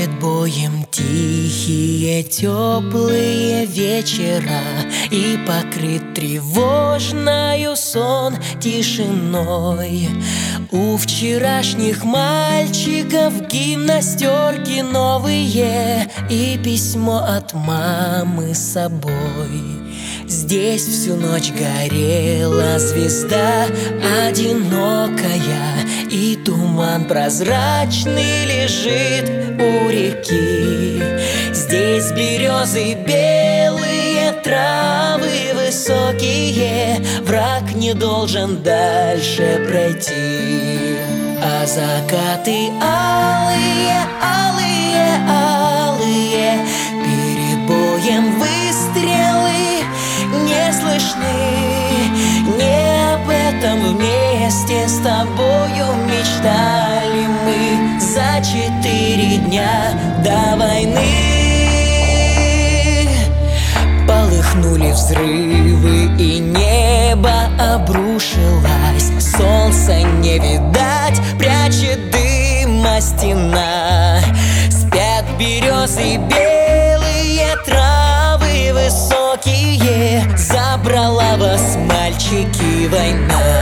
Перед боем тихие, теплые вечера, и покрыт тревожною сон тишиной. У вчерашних мальчиков гимнастерки новые и письмо от мамы с собой. Здесь всю ночь горела звезда одинокая, и туман прозрачный лежит у реки. Здесь березы белые, травы высокие, враг не должен дальше пройти. А закаты алые, алые, алые, перед боем выстрелы не слышны. Не об этом вместе с тобою мечтали мы за 4 дня до войны. Полыхнули взрывы, и небо обрушилось. Солнца не видать, прячет дыма стена. Спят березы белые, травы высокие, забрала вас, мальчики, война.